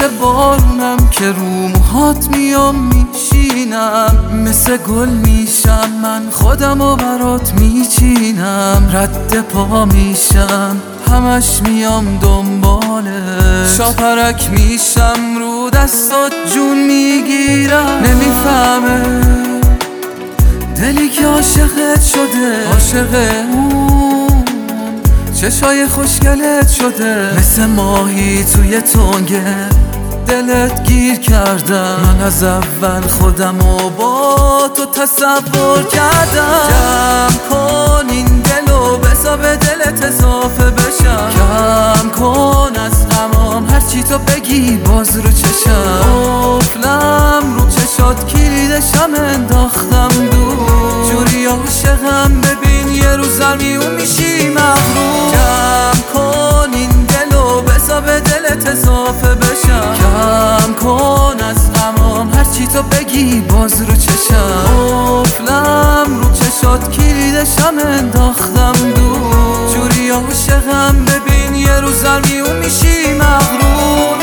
مثل بارونم که رو موهات میام میشینم، مثل گل میشم من خودمو برات میچینم، رد پا میشم همش میام دنبالت، شاپرک میشم رو دستات جون میگیرم. نمیفهمه دلی که عاشقت شده، عاشق اون چشای خوشگلت شده، مثل ماهی توی تنگه دلت گیر کردم. من از اول خودمو با تو تصور کردم. جمع کن این دلو بذار به دلت اضافه بشم، کم کن از غمام هرچی تو بگی باز رو چشم، قفلم رو چشات کلیدشم انداختم دور، جوری عاشقم ببین یه روز میون میشی مغرور. جمع کن این دلو بذار به دلت اضافه بشم، کم کن از غمام هرچی تو بگی باز رو چشم، قفلم رو چشات کلیدشم انداختم دور، جوری عاشقم ببین یه روز میون میشی مغرور.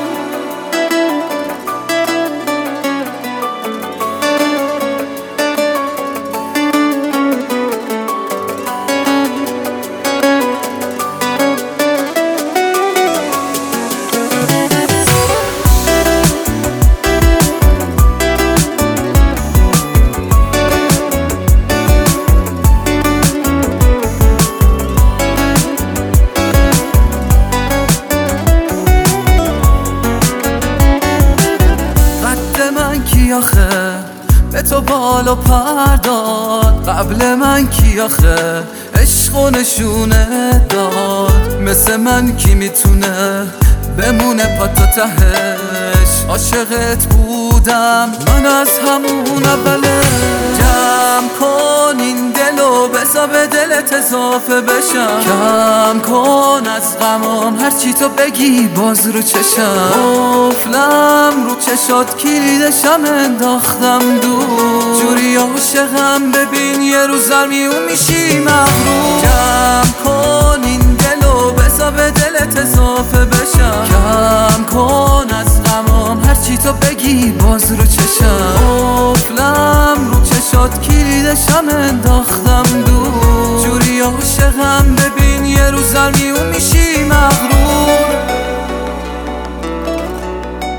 آخه به تو بالا پرداد، قبل من کی آخه عشق و نشونه داد، مثل من کی میتونه بمونه پا تا تهش، عاشقت بودم من از همون اوله. جمع کن این دلو بذار به دلت اضافه بشم، کم کن از غمام هرچی تو بگی باز رو چشم، قفلم رو چشات کلیدشم انداختم دور، جوری عاشقم ببین یه روز میون میشی مغرور. جمع کن این دلو بذار به دلت اضافه بشم، کم کن از غمام هرچی تو بگی باز رو چشم، قفلم رو چشات کلیدشم انداختم دور، جوری عاشقم ببین یه روز میون میشی مغرور.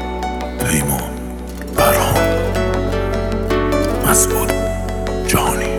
پیمان برام مسئول جهانی.